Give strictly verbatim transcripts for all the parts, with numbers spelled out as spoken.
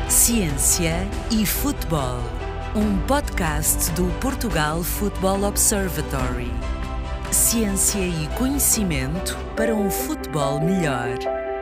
Ciência e Futebol, um podcast do Portugal Football Observatory. Ciência e conhecimento para um futebol melhor.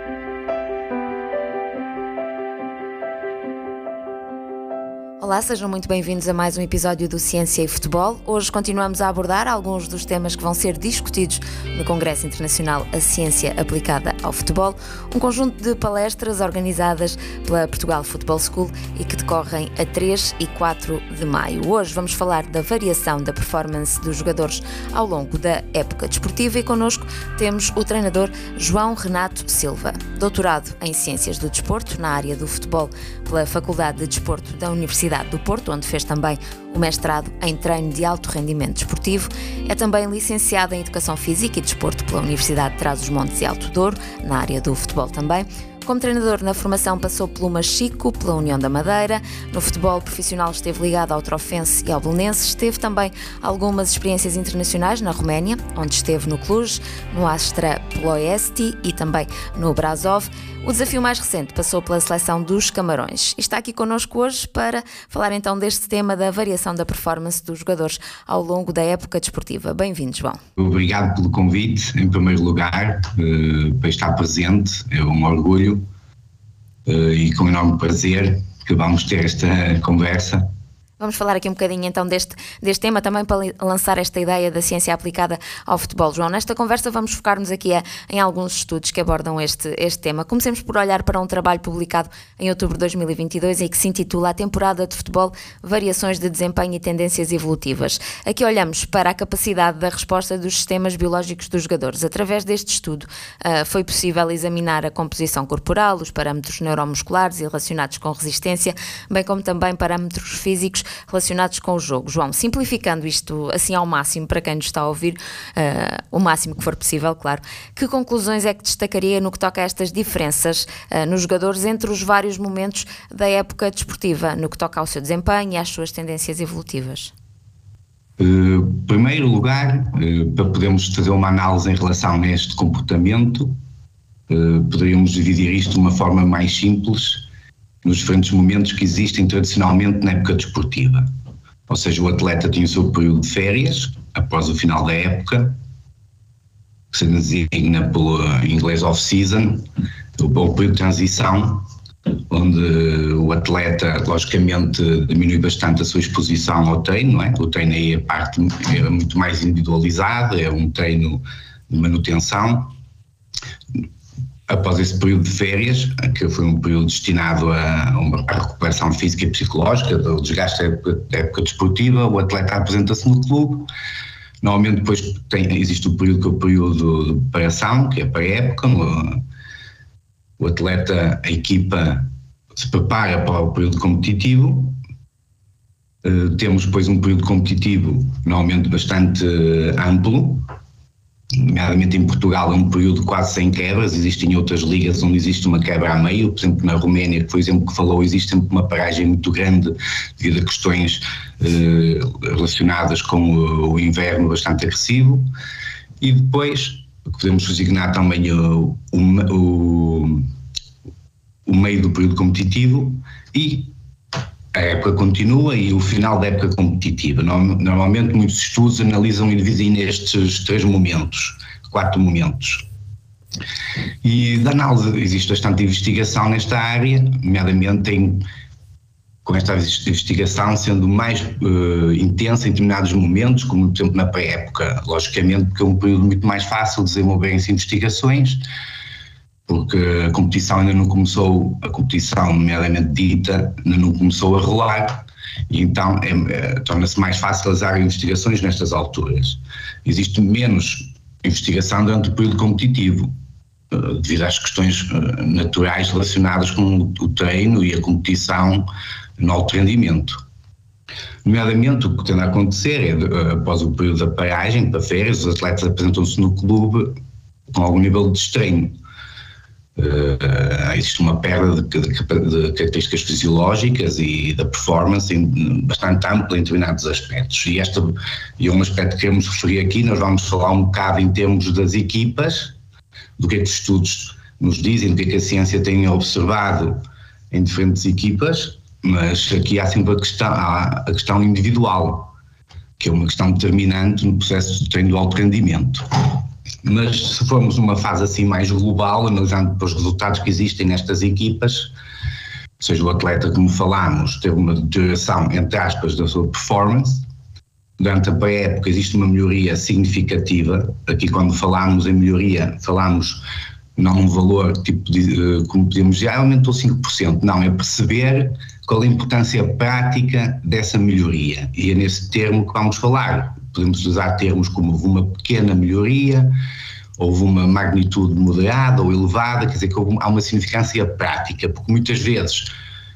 Olá, sejam muito bem-vindos a mais um episódio do Ciência e Futebol. Hoje continuamos a abordar alguns dos temas que vão ser discutidos no Congresso Internacional A Ciência Aplicada ao Futebol, um conjunto de palestras organizadas pela Portugal Football School e que decorrem a três e quatro de maio. Hoje vamos falar da variação da performance dos jogadores ao longo da época desportiva e connosco temos o treinador João Renato Silva, doutorado em Ciências do Desporto na área do futebol pela Faculdade de Desporto da Universidade do Porto, onde fez também o mestrado em treino de alto rendimento desportivo. É também licenciado em Educação Física e Desporto pela Universidade de Trás-os-Montes e Alto Douro, na área do futebol também. Como treinador na formação passou pelo Machico, pela União da Madeira. No futebol profissional esteve ligado ao Trofense e ao Belenenses. Teve também algumas experiências internacionais na Roménia, onde esteve no Cluj, no Astra Ploiesti e também no Brasov. O desafio mais recente passou pela seleção dos Camarões. E está aqui connosco hoje para falar então deste tema da variação da performance dos jogadores ao longo da época desportiva. Bem-vindo, João. Obrigado pelo convite, em primeiro lugar, para estar presente. É um orgulho. Uh, e com enorme prazer que vamos ter esta conversa. Vamos falar aqui um bocadinho então deste, deste tema, também para lançar esta ideia da ciência aplicada ao futebol. João, nesta conversa vamos focar-nos aqui a, em alguns estudos que abordam este, este tema. Comecemos por olhar para um trabalho publicado em outubro de dois mil e vinte e dois e que se intitula A Temporada de Futebol, Variações de Desempenho e Tendências Evolutivas. Aqui olhamos para a capacidade da resposta dos sistemas biológicos dos jogadores. Através deste estudo uh, foi possível examinar a composição corporal, os parâmetros neuromusculares e relacionados com resistência, bem como também parâmetros físicos relacionados com o jogo. João, simplificando isto assim ao máximo para quem nos está a ouvir, uh, o máximo que for possível, claro, que conclusões é que destacaria no que toca a estas diferenças uh, nos jogadores entre os vários momentos da época desportiva, no que toca ao seu desempenho e às suas tendências evolutivas? Em uh, primeiro lugar, uh, para podermos fazer uma análise em relação a este comportamento, uh, poderíamos dividir isto de uma forma mais simples nos diferentes momentos que existem tradicionalmente na época desportiva. Ou seja, o atleta tem o seu período de férias, após o final da época, que se designa pelo inglês off-season, o bom período de transição, onde o atleta, logicamente, diminui bastante a sua exposição ao treino, não é? O treino aí é parte é muito mais individualizada, é um treino de manutenção. Após esse período de férias, que foi um período destinado a uma a recuperação física e psicológica, do desgaste da época, da época desportiva, o atleta apresenta-se no clube. Normalmente depois tem, existe o período que é o período de preparação, que é para a época. O, o atleta, a equipa se prepara para o período competitivo. Uh, temos depois um período competitivo normalmente bastante uh, amplo. Nomeadamente em Portugal é um período quase sem quebras, existem outras ligas onde existe uma quebra a meio, por exemplo na Roménia, que foi o exemplo que falou, existe sempre uma paragem muito grande devido a questões eh, relacionadas com o, o inverno bastante agressivo. E depois podemos designar também o, o, o, o meio do período competitivo e a época continua e o final da época competitiva. Normalmente muitos estudos analisam e dividem nestes três momentos, quatro momentos. E da análise existe bastante investigação nesta área, nomeadamente em, com esta investigação sendo mais uh, intensa em determinados momentos, como por exemplo na pré-época, logicamente porque é um período muito mais fácil de desenvolverem-se investigações, porque a competição ainda não começou, a competição nomeadamente dita, ainda não começou a rolar, e então é, é, torna-se mais fácil realizar investigações nestas alturas. Existe menos investigação durante o período competitivo, devido às questões naturais relacionadas com o treino e a competição no alto rendimento. Nomeadamente, o que tende a acontecer é, após o período da paragem, para férias, os atletas apresentam-se no clube com algum nível de estreino. Uh, existe uma perda de, de, de características fisiológicas e da performance em, bastante ampla em determinados aspectos. E este é um aspecto que queremos referir aqui. Nós vamos falar um bocado em termos das equipas, do que é que os estudos nos dizem, do que é que a ciência tem observado em diferentes equipas, mas aqui há sempre a questão, há a questão individual, que é uma questão determinante no processo de treino do alto rendimento. Mas se formos numa fase assim mais global, analisando os resultados que existem nestas equipas, ou seja, o atleta, como falámos, teve uma deterioração, entre aspas, da sua performance. Durante a pré-época existe uma melhoria significativa. Aqui, quando falámos em melhoria, falámos não um valor tipo de, como podemos dizer, aumentou cinco por cento. Não, é perceber qual a importância prática dessa melhoria. E é nesse termo que vamos falar. Podemos usar termos como houve uma pequena melhoria, houve uma magnitude moderada ou elevada, quer dizer que há uma significância prática, porque muitas vezes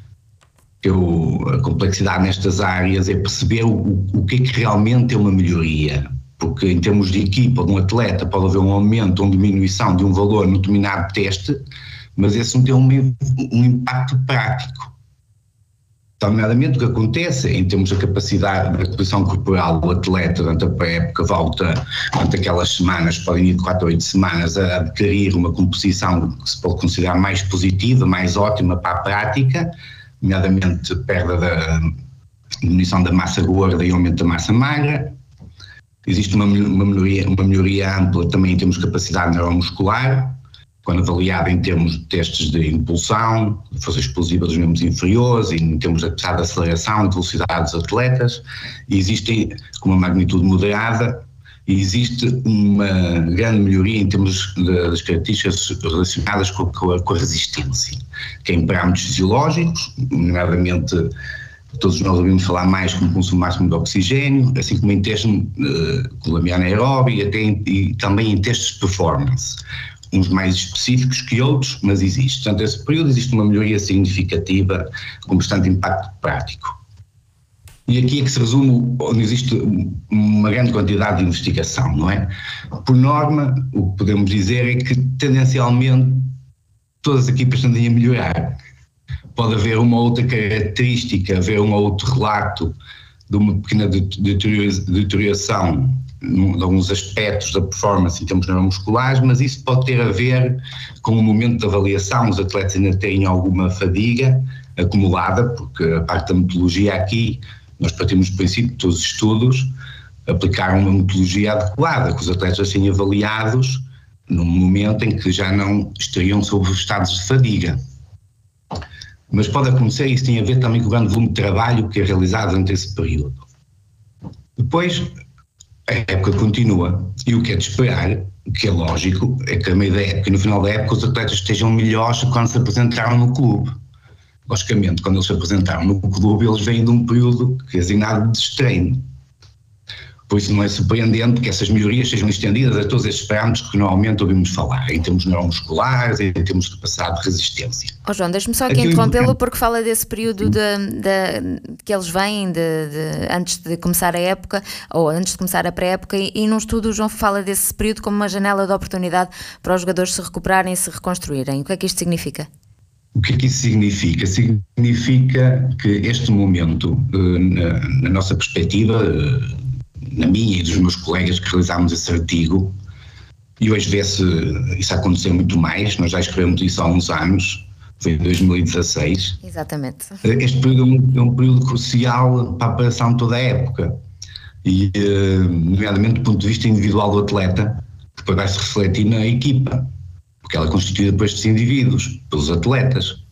eu, a complexidade nestas áreas é perceber o, o que é que realmente é uma melhoria, porque em termos de equipa, de um atleta, pode haver um aumento ou uma diminuição de um valor no determinado teste, mas esse não tem um, um impacto prático. Nomeadamente, o que acontece em termos da capacidade da composição corporal do atleta durante a pré-época volta, durante aquelas semanas, podem ir de quatro a oito semanas, a adquirir uma composição que se pode considerar mais positiva, mais ótima para a prática, nomeadamente perda da diminuição da massa gorda e aumento da massa magra. Existe uma, uma, melhoria, uma melhoria ampla também em termos de capacidade neuromuscular, quando avaliada em termos de testes de impulsão, de força explosiva dos membros inferiores, e em termos de capacidade de aceleração e de velocidade dos atletas, e existe com uma magnitude moderada, e existe uma grande melhoria em termos das características relacionadas com a, com a resistência, que é em parâmetros fisiológicos, nomeadamente todos nós ouvimos falar mais como consumo máximo de oxigênio, assim como em testes uh, com lamiana aeróbica e, até em, e também em testes de performance. Uns mais específicos que outros, mas existe. Portanto, nesse período existe uma melhoria significativa com bastante impacto prático. E aqui é que se resume onde existe uma grande quantidade de investigação, não é? Por norma, o que podemos dizer é que tendencialmente todas as equipas tendem a melhorar. Pode haver uma outra característica, haver um outro relato de uma pequena deterioração de alguns aspectos da performance em termos neuromusculares, mas isso pode ter a ver com o momento de avaliação. Os atletas ainda têm alguma fadiga acumulada, porque a parte da metodologia aqui, nós partimos do princípio que todos os estudos aplicaram uma metodologia adequada, que os atletas sejam avaliados num momento em que já não estariam sob os estados de fadiga. Mas pode acontecer, isso tem a ver também com o grande volume de trabalho que é realizado durante esse período. Depois, a época continua, e o que é de esperar, o que é lógico, é que a meio da época e no final da época os atletas estejam melhores quando se apresentaram no clube. Logicamente, quando eles se apresentaram no clube, eles vêm de um período que é designado de estreino. Por isso não é surpreendente que essas melhorias sejam estendidas a todos estes parâmetros que normalmente ouvimos falar, em termos neuromusculares, em termos de capacidade de resistência. Oh João, deixe-me só aqui interrompê-lo porque fala desse período de, de, que eles vêm de, de, antes de começar a época, ou antes de começar a pré-época, e, e num estudo o João fala desse período como uma janela de oportunidade para os jogadores se recuperarem e se reconstruírem. O que é que isto significa? O que é que isso significa? Significa que este momento, na, na nossa perspectiva, na minha e dos meus colegas que realizámos esse artigo, e hoje vê-se isso acontecer muito mais, nós já escrevemos isso há uns anos, foi em dois mil e dezasseis. Exatamente. Este período é um período crucial para a preparação de toda a época, e nomeadamente do ponto de vista individual do atleta, que depois vai se refletir na equipa, porque ela é constituída por estes indivíduos, pelos atletas.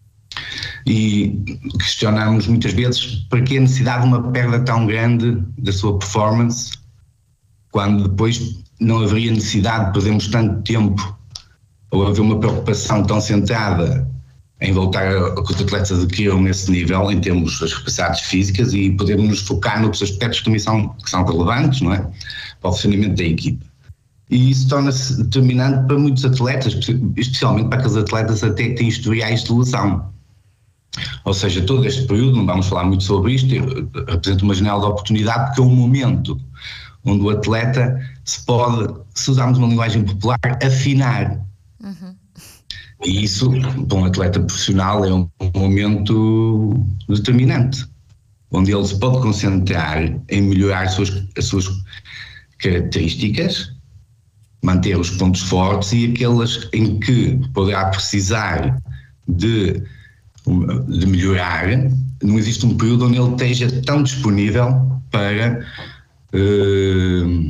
E questionamos muitas vezes para que a necessidade de uma perda tão grande da sua performance, quando depois não haveria necessidade de perdermos tanto tempo ou haver uma preocupação tão centrada em voltar a, a que os atletas adquiram esse nível em termos das capacidades físicas e podermos nos focar noutros aspectos que também são, que são relevantes, não é? Para o funcionamento da equipa. E isso torna-se determinante para muitos atletas, especialmente para aqueles atletas até que têm historiais de lesão. Ou seja, todo este período, não vamos falar muito sobre isto, representa uma janela de oportunidade porque é um momento onde o atleta se pode, se usarmos uma linguagem popular, afinar. Uhum. E isso, para um atleta profissional, é um momento determinante, onde ele se pode concentrar em melhorar as suas, as suas características, manter os pontos fortes e aquelas em que poderá precisar de de melhorar, não existe um período onde ele esteja tão disponível para uh,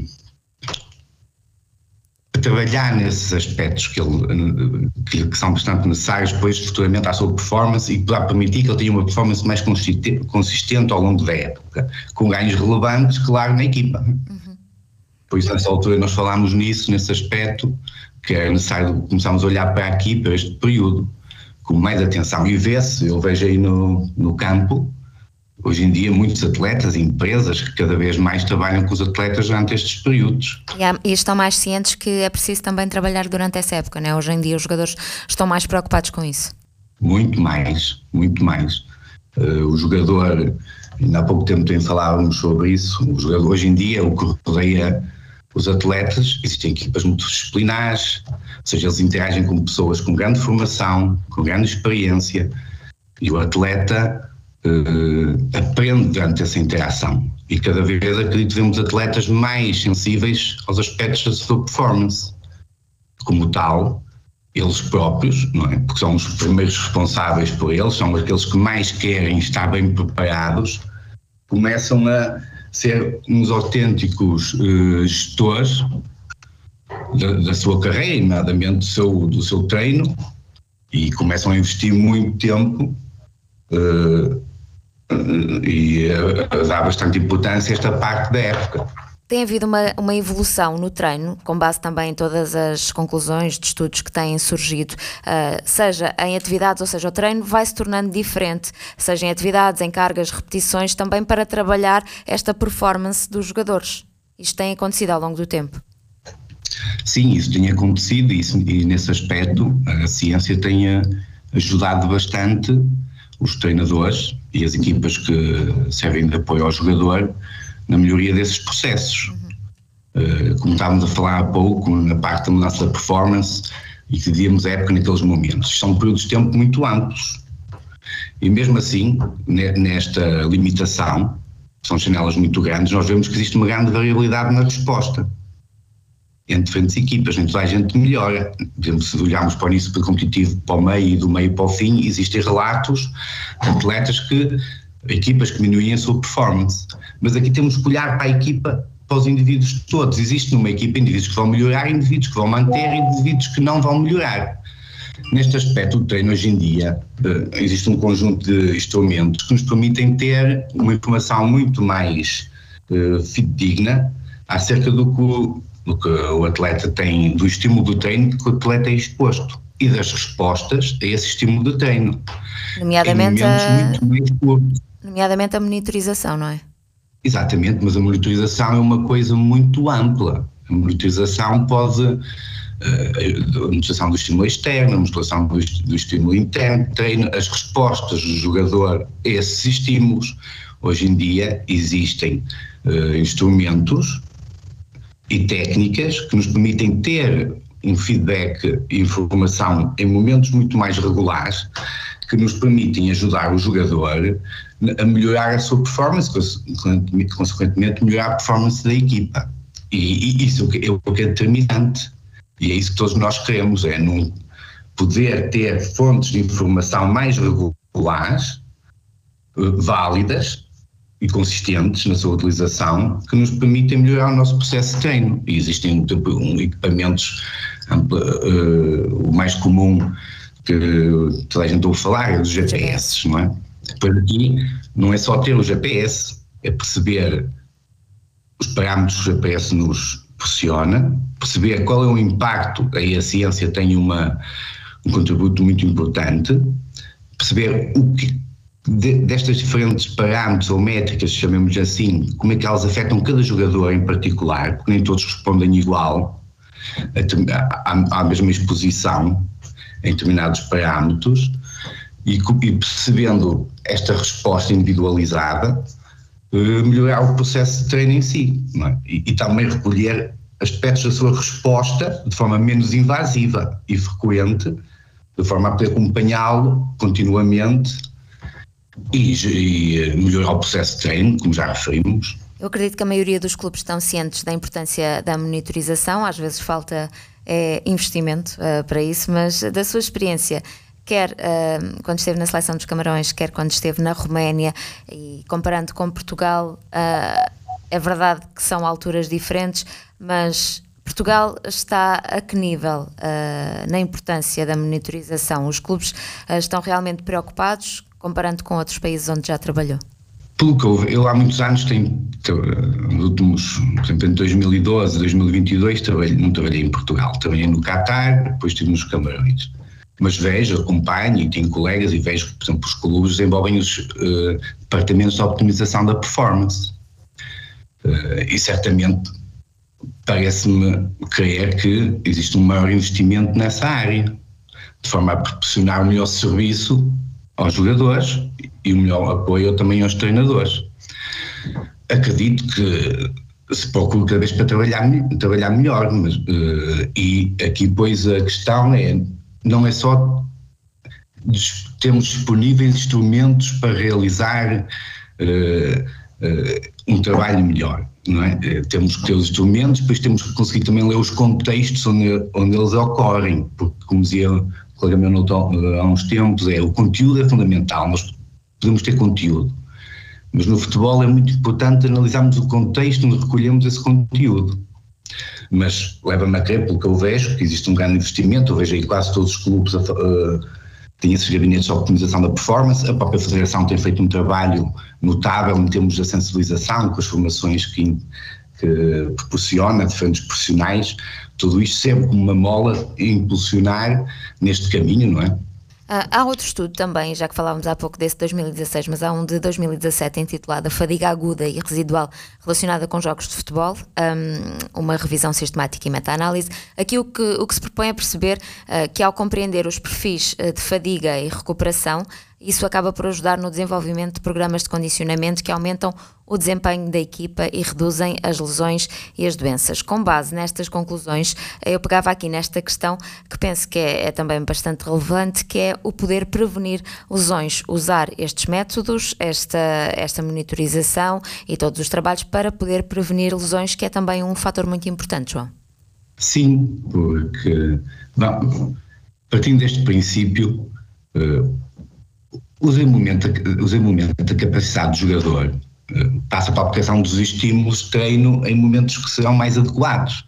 trabalhar nesses aspectos que, ele, que, que são bastante necessários depois futuramente à sua performance e que vai permitir que ele tenha uma performance mais consistente, consistente ao longo da época, com ganhos relevantes, claro, na equipa. Uhum. Por isso, nessa altura, nós falámos nisso, nesse aspecto, que era necessário começarmos a olhar para aqui, para este período, com mais atenção. E vê-se, eu vejo aí no, no campo, hoje em dia, muitos atletas e empresas que cada vez mais trabalham com os atletas durante estes períodos. E, há, e estão mais cientes que é preciso também trabalhar durante essa época, não é? Hoje em dia os jogadores estão mais preocupados com isso. Muito mais, muito mais. Uh, o jogador, ainda há pouco tempo também falávamos sobre isso, o jogador, hoje em dia o que rodeia os atletas, existem equipas multidisciplinares, ou seja, eles interagem com pessoas com grande formação, com grande experiência, e o atleta uh, aprende durante essa interação. E cada vez, acredito, vemos atletas mais sensíveis aos aspectos da sua performance. Como tal, eles próprios, não é? Porque são os primeiros responsáveis por eles, são aqueles que mais querem estar bem preparados, começam a ser uns autênticos uh, gestores da, da sua carreira, nomeadamente do seu, do seu treino, e começam a investir muito tempo uh, uh, e a, a dar bastante importância a esta parte da época. Tem havido uma, uma evolução no treino, com base também em todas as conclusões de estudos que têm surgido, uh, seja em atividades, ou seja, o treino vai se tornando diferente, seja em atividades, em cargas, repetições, também para trabalhar esta performance dos jogadores. Isto tem acontecido ao longo do tempo? Sim, isso tem acontecido e, isso, e nesse aspecto a ciência tem ajudado bastante os treinadores e as equipas que servem de apoio ao jogador na melhoria desses processos. Uhum. Uh, como estávamos a falar há pouco, na parte da mudança da performance, e que divíamos a época naqueles momentos. São períodos de tempo muito amplos. E mesmo assim, nesta limitação, são janelas muito grandes, nós vemos que existe uma grande variabilidade na resposta entre diferentes equipas, nem toda a gente melhora. Por exemplo, se olharmos para o início competitivo para o meio e do meio para o fim, existem relatos de atletas que equipas que diminuem a sua performance. Mas aqui temos que olhar para a equipa, para os indivíduos todos. Existe numa equipa indivíduos que vão melhorar, indivíduos que vão manter e indivíduos que não vão melhorar. Neste aspecto, o treino hoje em dia, existe um conjunto de instrumentos que nos permitem ter uma informação muito mais uh, fidedigna acerca do que, o, do que o atleta tem, do estímulo do treino que o atleta é exposto e das respostas a esse estímulo de treino. Nomeadamente a... muito mais curtos. Nomeadamente a monitorização, não é? Exatamente, mas a monitorização é uma coisa muito ampla. A monitorização pode, uh, a monitorização do estímulo externo, a monitorização do, do estímulo interno, treino, as respostas do jogador a esses estímulos. Hoje em dia existem uh, instrumentos e técnicas que nos permitem ter um feedback e informação em momentos muito mais regulares, que nos permitem ajudar o jogador a melhorar a sua performance, consequentemente melhorar a performance da equipa. E, e isso é o que é determinante. E é isso que todos nós queremos, é num poder ter fontes de informação mais regulares, válidas e consistentes na sua utilização, que nos permitem melhorar o nosso processo de treino. E existem um, equipamentos, uh, o mais comum que toda a gente ouve falar é dos G P S, não é? Por aqui não é só ter o G P S, é perceber os parâmetros que o G P S nos proporciona, perceber qual é o impacto, aí a ciência tem uma, um contributo muito importante, perceber o que de, destas diferentes parâmetros ou métricas, chamemos assim, como é que elas afetam cada jogador em particular, porque nem todos respondem igual à, à mesma exposição em determinados parâmetros, e, e percebendo esta resposta individualizada, melhorar o processo de treino em si, não é? e, e também recolher aspectos da sua resposta de forma menos invasiva e frequente, de forma a poder acompanhá-lo continuamente e, e melhorar o processo de treino, como já referimos. Eu acredito que a maioria dos clubes estão cientes da importância da monitorização, às vezes falta é, investimento uh, para isso, mas da sua experiência, quer uh, quando esteve na seleção dos Camarões, quer quando esteve na Roménia, e comparando com Portugal, uh, é verdade que são alturas diferentes, mas Portugal está a que nível uh, na importância da monitorização? Os clubes uh, estão realmente preocupados, comparando com outros países onde já trabalhou? Pelo que eu, eu há muitos anos tenho, nos últimos, por exemplo, em dois mil e doze, dois mil e vinte e dois, trabalhei, não trabalhei em Portugal, trabalhei no Qatar, depois estive nos Camarões. Mas vejo, acompanho e tenho colegas e vejo que, por exemplo, os clubes desenvolvem os uh, departamentos de optimização da performance. Uh, e certamente parece-me crer que existe um maior investimento nessa área, de forma a proporcionar o melhor serviço aos jogadores e o melhor apoio também aos treinadores. Acredito que se procura cada vez para trabalhar, trabalhar melhor, mas, uh, e aqui pois a questão é, não é só termos disponíveis instrumentos para realizar uh, uh, um trabalho melhor, não é? Uh, temos que ter os instrumentos, depois temos que conseguir também ler os contextos onde, onde eles ocorrem, porque, como dizia o colega meu há uns tempos, é, o conteúdo é fundamental, nós podemos ter conteúdo, mas no futebol é muito importante analisarmos o contexto onde recolhemos esse conteúdo. Mas leva-me a crer, pelo que eu vejo, que existe um grande investimento. Eu vejo aí quase todos os clubes uh, têm esses gabinetes de optimização da performance. A própria Federação tem feito um trabalho notável em termos de sensibilização, com as formações que, que proporciona a diferentes profissionais. Tudo isto sempre como uma mola a impulsionar neste caminho, não é? Há outro estudo também, já que falávamos há pouco desse de dois mil e dezasseis, mas há um de dois mil e dezassete intitulado A Fadiga Aguda e Residual Relacionada com Jogos de Futebol, uma revisão sistemática e meta-análise. Aqui o que, o que se propõe é perceber que, ao compreender os perfis de fadiga e recuperação, isso acaba por ajudar no desenvolvimento de programas de condicionamento que aumentam o desempenho da equipa e reduzem as lesões e as doenças. Com base nestas conclusões, eu pegava aqui nesta questão que penso que é, é também bastante relevante, que é o poder prevenir lesões, usar estes métodos, esta, esta monitorização e todos os trabalhos para poder prevenir lesões, que é também um fator muito importante, João. Sim, porque, bom, partindo deste princípio, uh, o desenvolvimento, o desenvolvimento da capacidade do jogador uh, passa para a aplicação dos estímulos de treino em momentos que serão mais adequados.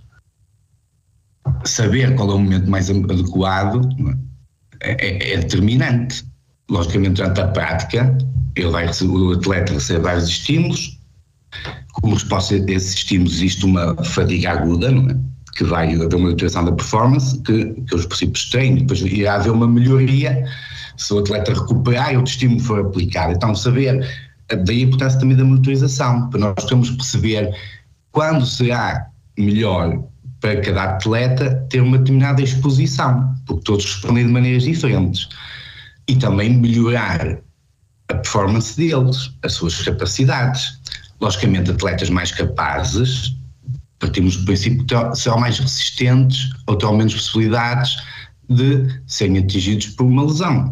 Saber qual é o momento mais adequado é, é determinante. Logicamente, durante a prática, ele vai receber, o atleta recebe vários estímulos. Como resposta a esses estímulos existe uma fadiga aguda, não é? Que vai haver uma alteração da performance, que, que os princípios de treino, depois irá haver uma melhoria se o atleta recuperar e outro estímulo for aplicado. Então, saber, daí a importância também da monitorização, para nós temos que perceber quando será melhor para cada atleta ter uma determinada exposição, porque todos respondem de maneiras diferentes, e também melhorar a performance deles, as suas capacidades. Logicamente, atletas mais capazes, partimos do princípio que serão mais resistentes ou terão menos possibilidades de serem atingidos por uma lesão.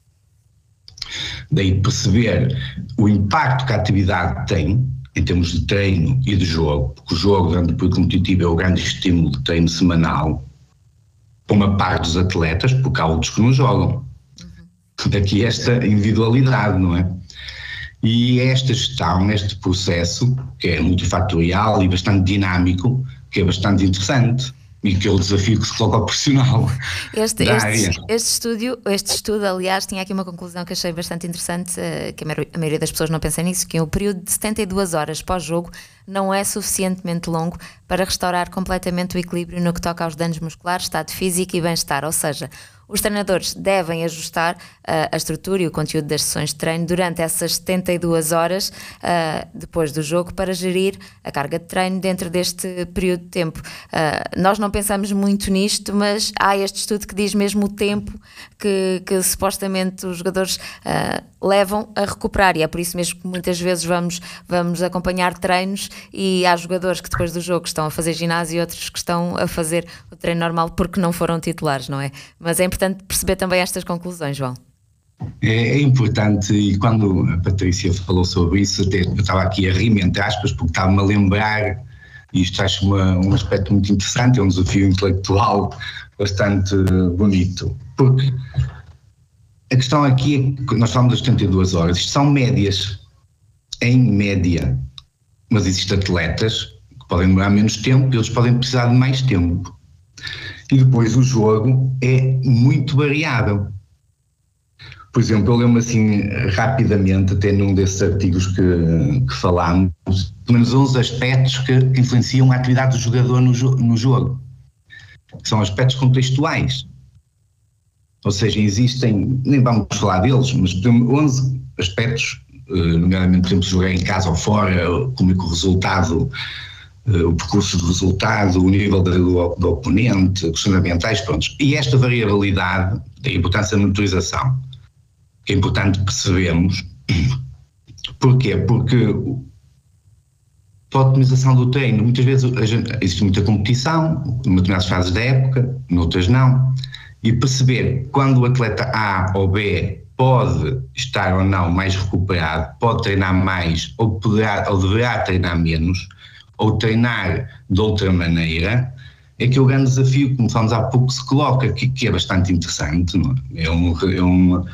Daí perceber o impacto que a atividade tem em termos de treino e de jogo, porque o jogo durante o período competitivo é o grande estímulo de treino semanal para uma parte dos atletas, porque há outros que não jogam. Uhum. Daqui esta individualidade, não é? E esta gestão, este processo, que é multifatorial e bastante dinâmico, que é bastante interessante e que é o desafio que se coloca ao profissional este, da este, área. Este estudo, este estudo, aliás, tinha aqui uma conclusão que achei bastante interessante, que a maioria das pessoas não pensa nisso, que é o período de setenta e duas horas pós-jogo não é suficientemente longo para restaurar completamente o equilíbrio no que toca aos danos musculares, estado físico e bem-estar, ou seja, os treinadores devem ajustar uh, a estrutura e o conteúdo das sessões de treino durante essas setenta e duas horas uh, depois do jogo para gerir a carga de treino dentro deste período de tempo. Uh, nós não pensamos muito nisto, mas há este estudo que diz mesmo o tempo que, que supostamente os jogadores uh, levam a recuperar, e é por isso mesmo que muitas vezes vamos, vamos acompanhar treinos e há jogadores que depois do jogo estão a fazer ginásio e outros que estão a fazer o treino normal porque não foram titulares, não é? Mas é importante perceber também estas conclusões, João. É, é importante, e quando a Patrícia falou sobre isso, até eu estava aqui a rir, entre aspas, porque estava-me a lembrar, e isto acho uma, um aspecto muito interessante, é um desafio intelectual bastante bonito, porque a questão aqui é que nós falamos das setenta e duas horas, isto são médias, em média, mas existem atletas que podem demorar menos tempo e eles podem precisar de mais tempo. E depois o jogo é muito variável. Por exemplo, eu lembro assim rapidamente, até num desses artigos que, que falámos, pelo menos onze aspectos que, que influenciam a atividade do jogador no, jo- no jogo. São aspectos contextuais. Ou seja, existem, nem vamos falar deles, mas temos onze aspectos, nomeadamente, por exemplo, jogar em casa ou fora, como é que o resultado, o percurso de resultado, o nível do, do oponente, questões ambientais, pronto. E esta variabilidade, a importância da monitorização, que é importante percebermos. Porquê? Porque a otimização do treino, muitas vezes a gente, existe muita competição, em determinadas fases da época, noutras não, e perceber quando o atleta A ou B pode estar ou não mais recuperado, pode treinar mais ou, poderá, ou deverá treinar menos, ou treinar de outra maneira, é que o grande desafio, como falamos há pouco, se coloca, que, que é bastante interessante, não é? É um... É um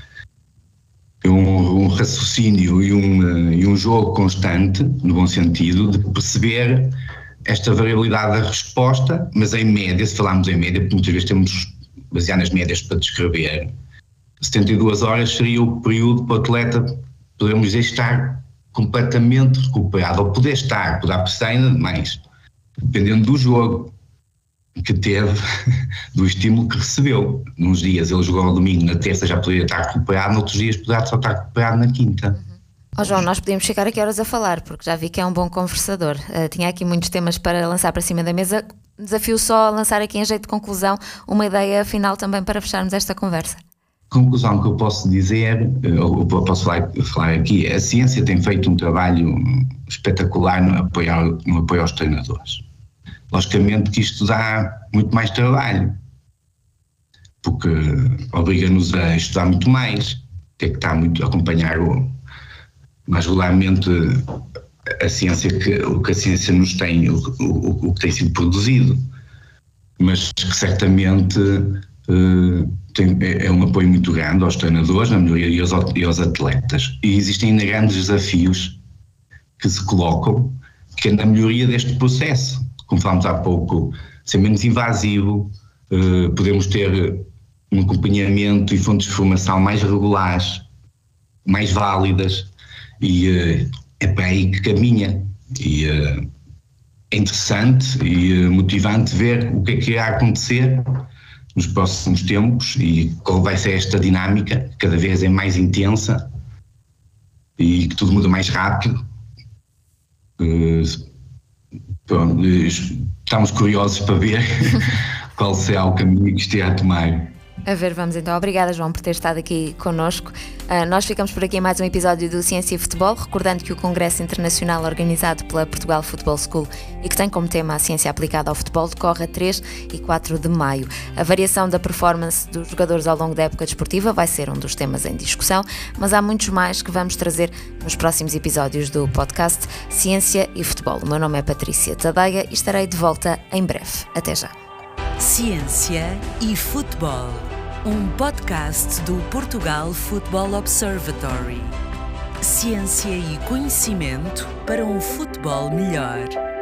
Um, um raciocínio e um, e um jogo constante, no bom sentido, de perceber esta variabilidade da resposta, mas em média, se falarmos em média, porque muitas vezes temos basear nas médias para descrever, setenta e duas horas seria o período para o atleta, podemos dizer, estar completamente recuperado, ou poder estar, poderá precisar ainda de mais, dependendo do jogo que teve, do estímulo que recebeu. Nos dias ele jogou ao domingo, na terça já poderia estar recuperado, noutros dias poderá só estar recuperado na quinta. Uhum. Oh João, nós podíamos ficar aqui horas a falar, porque já vi que é um bom conversador. Uh, tinha aqui muitos temas para lançar para cima da mesa. Desafio só a lançar aqui em jeito de conclusão uma ideia final também para fecharmos esta conversa. Conclusão que eu posso dizer, ou posso falar, falar aqui, a ciência tem feito um trabalho espetacular no apoio, no apoio aos treinadores. Logicamente que isto dá muito mais trabalho, porque obriga-nos a estudar muito mais, ter que estar muito a acompanhar o, mais regularmente a ciência, que, o que a ciência nos tem, o, o, o que tem sido produzido, mas que certamente uh, tem, é um apoio muito grande aos treinadores, na melhoria, e aos, e aos atletas. E existem ainda grandes desafios que se colocam, que é na melhoria deste processo. Como falámos há pouco, ser menos invasivo, uh, podemos ter um acompanhamento e fontes de formação mais regulares, mais válidas, e uh, é para aí que caminha. E uh, é interessante e uh, motivante ver o que é que irá acontecer nos próximos tempos e qual vai ser esta dinâmica, que cada vez é mais intensa e que tudo muda mais rápido. Uh, Pronto, estamos curiosos para ver qual será o caminho que esteja a tomar. A ver, vamos então. Obrigada, João, por ter estado aqui connosco. Uh, nós ficamos por aqui em mais um episódio do Ciência e Futebol, recordando que o Congresso Internacional organizado pela Portugal Football School e que tem como tema a ciência aplicada ao futebol decorre a três e quatro de maio. A variação da performance dos jogadores ao longo da época desportiva vai ser um dos temas em discussão, mas há muitos mais que vamos trazer nos próximos episódios do podcast Ciência e Futebol. O meu nome é Patrícia Tadeia e estarei de volta em breve. Até já. Ciência e Futebol, um podcast do Portugal Football Observatory. Ciência e conhecimento para um futebol melhor.